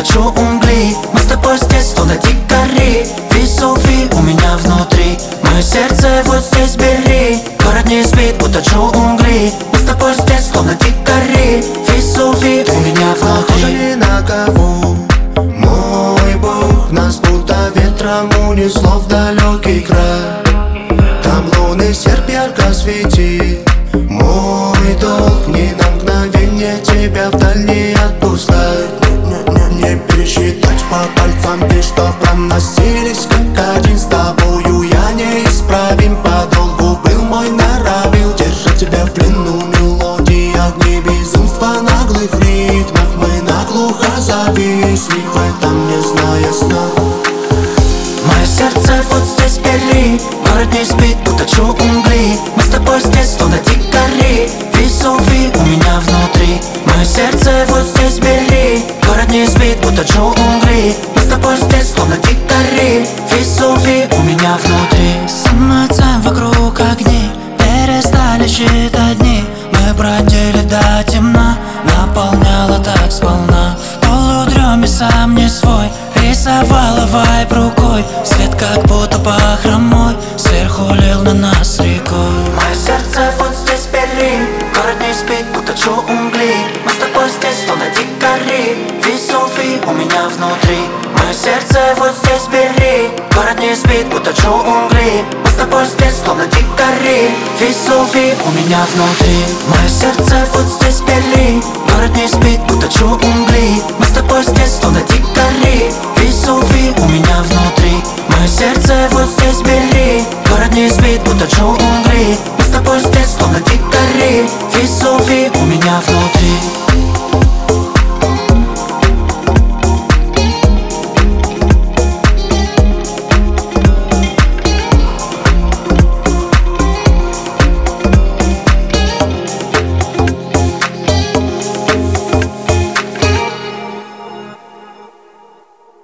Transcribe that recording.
точу угли. Мы с тобой здесь, словно дикари. Весуви у меня внутри. Мое сердце вот здесь бери. Город не спит, уточу угли. Мы с тобой здесь, словно дикари. Весуви у меня Похоже внутри. ни на кого, мой Бог. Нас будто ветром унесло в далекий край. Там лунный серп ярко светит. Мой долг ни на мгновение тебя вдаль не отпускать. Не пересчитать по пальцам ты, что проносились как один. С тобою я неисправим, подолгу был мой нравил. Держать тебя в плену мелодии, огни безумства наглых ритмов. Мы наглухо зависли в этом, не зная сна. Мое сердце вот здесь бери. Город не спит, уточу угли. Мы с тобой здесь, словно дикари. Весуви у меня внутри. Мое сердце вот здесь бери. Город не спит, уточу угли. Мы с тобой здесь, словно дикари. Весуви у меня внутри. Самоцем вокруг огни, перестали считать дни. Мы бродили до темна, наполняла так сполна. В полудреме сам не свой, рисовала вайб рукой. Свет как будто бахромой, сверху лил на нас рекой. Мое сердце вот здесь бери. Город не спит, уточу угли. Мы с тобой здесь, словно дикари. Весуви у меня внутри. Мое сердце вот здесь бери. Город не спит, уточу угли. Мы с тобой здесь, словно дикари. Весуви у меня внутри. Мое сердце вот здесь бери. Город не спит, уточу угли. Мы с тобой здесь, словно дикари. Весуви у меня внутри. Мое сердце вот здесь бери. Город не спит, уточу